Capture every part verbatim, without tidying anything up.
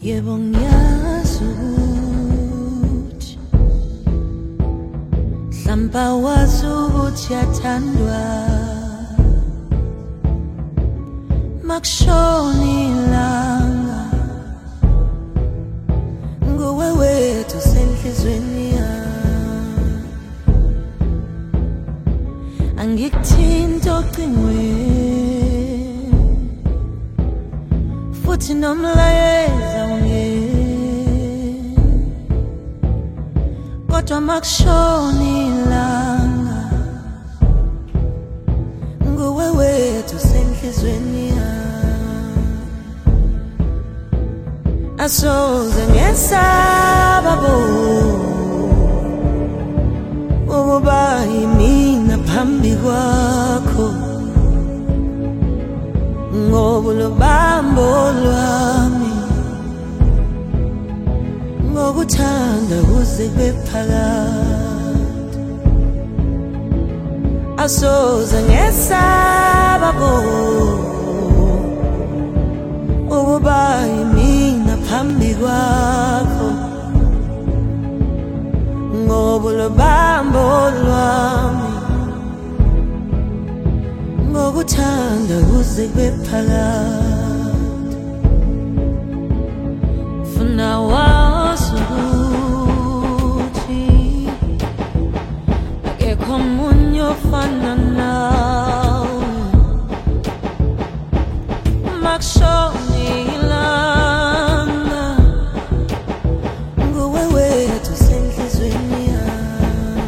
Yebo ngiyazi ukuthi mhlamba wazi ukuthi yathandwa makushona ilanga nguwe wethu senhlizweni yami angikuthinta ocingweni futhi nomlayeza ungeni kodwa makushona ilanga nguwe wethu senhlizweni yami asoze ngesaba bo ukuba yimina phambi kwakho ngoba lubambo lwami ngokuthanda kuze kube phakade asoze ngesaba bo ukuba yimina phambi kwakho ngoba lubambo lwami ngokuthanda kuze kube phakade funa wazi ukuthi akekho omunye ofana nawe makushona ilanga nguwe wethu senhlizweni yami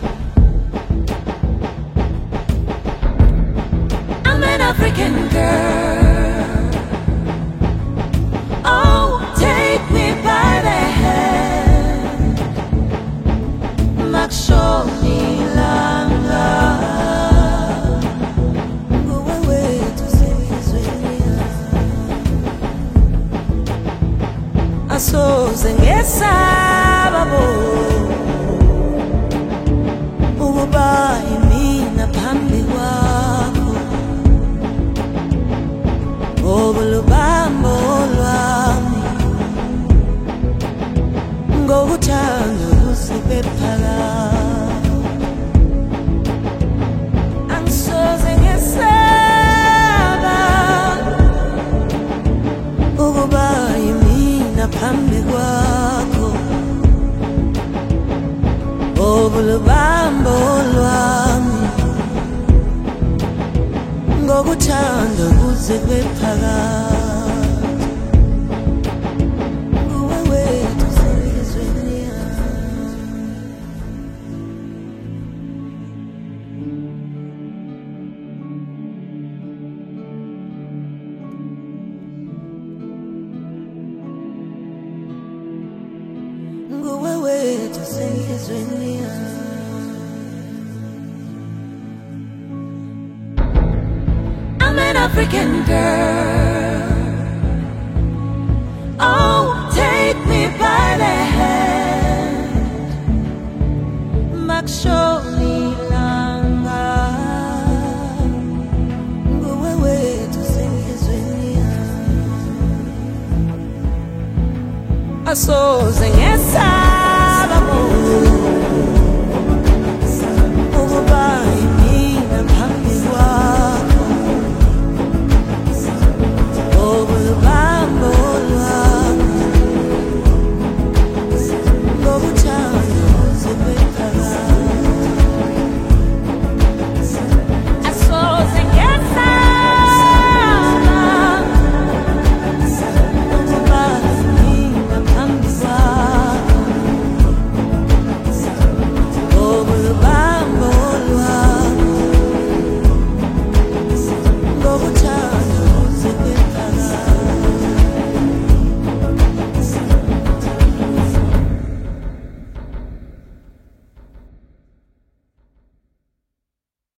I'm an African girl. Oh, take me by the hand. Makushona ilanga nguwe wethu senhlizweni yami asoze ngesaba bo ukuba yimina phambi kwakho ngoba lubambo lwami ngokuthanda kuze kube phakade angisoze ngesaba ukuba yimina phambi kwakho ngoba lubambo lwami ngokuthanda kuze kube phakade nguwe wethu senhlizweni yami nguwe wethu senhlizweni yami I'm an African girl. Oh, take me by the hand. Makushona ilanga nguwe wethu senhlizweni yami asoze